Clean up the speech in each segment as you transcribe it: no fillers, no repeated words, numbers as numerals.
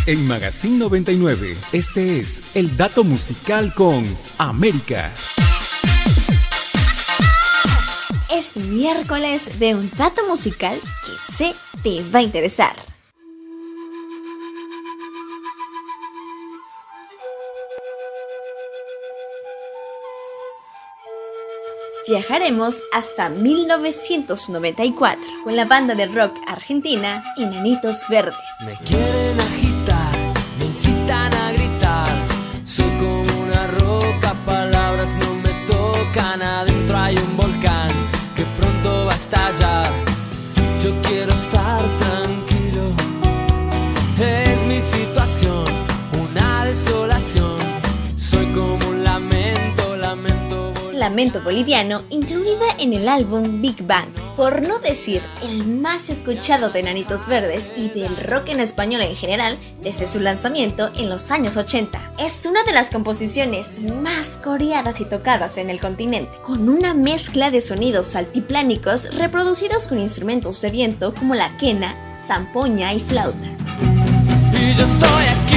En Magazine 99, este es el dato musical con América. Es miércoles de un dato musical que sé te va a interesar. Viajaremos hasta 1994 con la banda de rock argentina Enanitos Verdes. Me quieren agitar, me incitan a gritar. Soy como una roca, palabras no me tocan. Adentro hay un volcán que pronto va a estallar. Yo quiero estar tranquilo. Es mi situación, una desolación. Soy como un lamento boliviano, incluida en el álbum Big Bang, por no decir el más escuchado de Enanitos Verdes y del rock en español en general desde su lanzamiento en los años 80. Es una de las composiciones más coreadas y tocadas en el continente, con una mezcla de sonidos altiplánicos reproducidos con instrumentos de viento como la quena, zampoña y flauta. Y yo estoy aquí.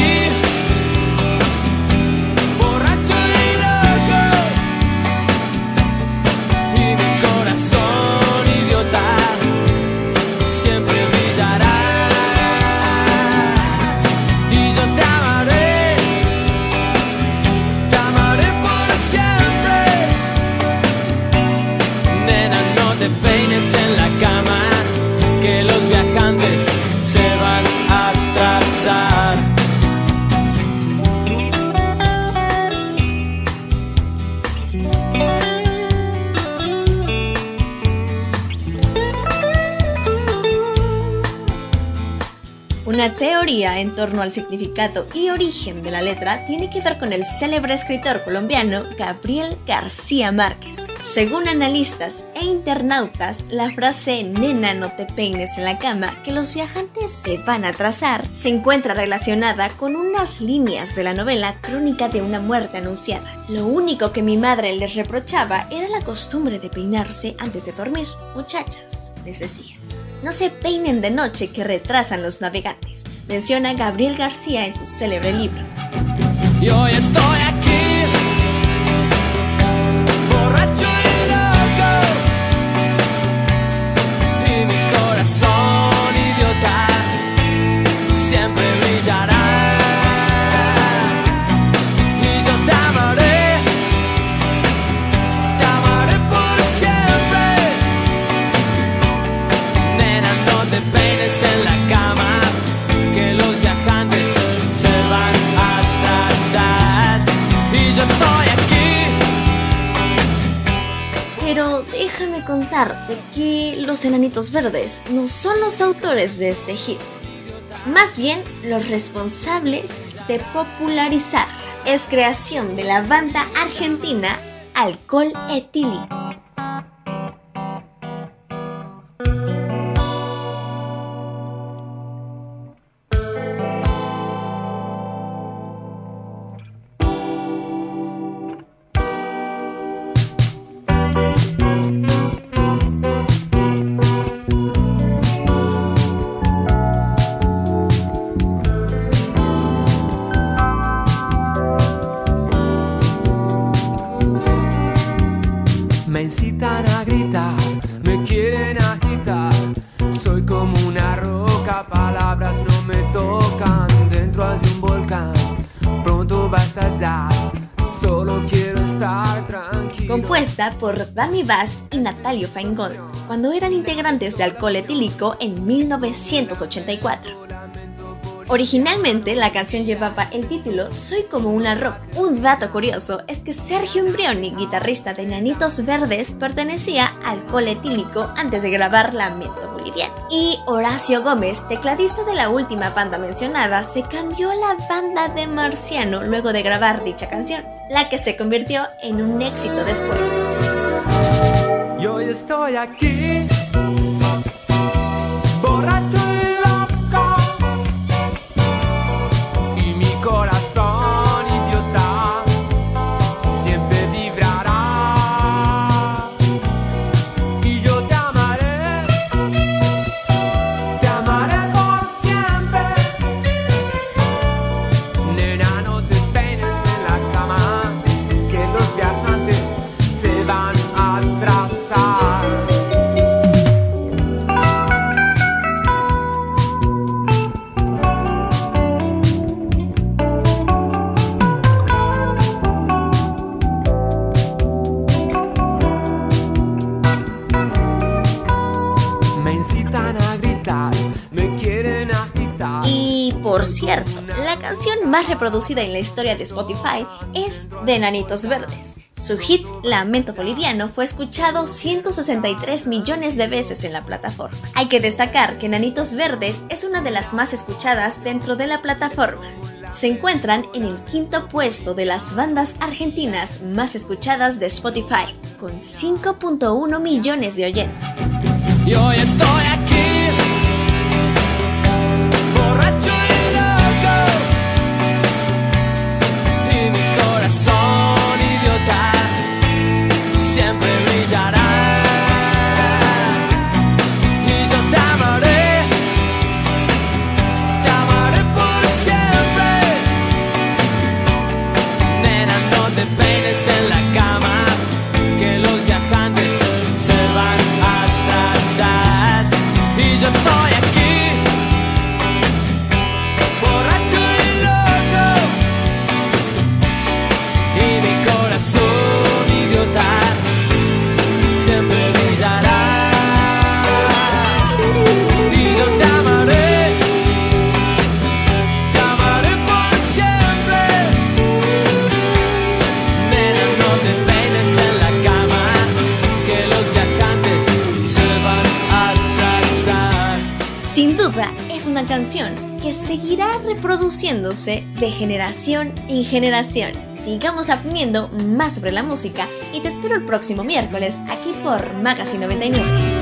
Una teoría en torno al significado y origen de la letra tiene que ver con el célebre escritor colombiano Gabriel García Márquez. Según analistas e internautas, la frase "nena, no te peines en la cama, que los viajantes se van a atrasar" se encuentra relacionada con unas líneas de la novela Crónica de una muerte anunciada. Lo único que mi madre les reprochaba era la costumbre de peinarse antes de dormir. Muchachas, les decía, no se peinen de noche que retrasan los navegantes, menciona Gabriel García en su célebre libro. Y hoy estoy aquí, borracho y loco, y mi corazón idiota siempre brillará. Y yo te amaré por siempre. Nena, no te peines en la cama, que los viajantes se van a atrasar. Y yo estoy aquí. Pero déjame contarte que los Enanitos Verdes no son los autores de este hit, más bien los responsables de popularizar. Es creación de la banda argentina Alcohol Etílico. Me incitan a gritar, me quieren agitar. Soy como una roca, palabras no me tocan. Dentro hay un volcán, pronto va a estallar. Solo quiero estar tranquilo. Compuesta por Dami Bass y Natalio Feingold, cuando eran integrantes de Alcohol Etílico en 1984. Originalmente la canción llevaba el título Soy como una roca. Un dato curioso es que Sergio Imbrioni, guitarrista de Enanitos Verdes, pertenecía al Alcohol Etílico antes de grabar Lamento Boliviano. Y Horacio Gómez, tecladista de la última banda mencionada, se cambió a la banda de Marciano luego de grabar dicha canción, la que se convirtió en un éxito después. Y hoy estoy aquí, borracho. Corazón idiota siempre vibrará. Y yo te amaré por siempre. incitan a gritar, me quieren agitar. Y por cierto, la canción más reproducida en la historia de Spotify es de Enanitos Verdes. Su hit Lamento Boliviano fue escuchado 163 millones de veces en la plataforma. Hay que destacar que Enanitos Verdes es una de las más escuchadas dentro de la plataforma. Se encuentran en el 5º puesto de las bandas argentinas más escuchadas de Spotify, con 5.1 millones de oyentes. Y hoy estoy aquí, borracho y loco, y mi corazón idiota siempre brillará. Y yo te amaré por siempre. Nena, no te peines en la cama, que los viajantes se van a atrasar. Y yo estoy aquí, borracho y loco, y mi corazón idiota siempre brillará. Y yo te amaré por siempre. Nena, no te peines en la cama, que los viajantes se van a atrasar. Sin duda, es una canción que seguirá reproduciéndose de generación en generación. Sigamos aprendiendo más sobre la música y te espero el próximo miércoles aquí por Magazine 99.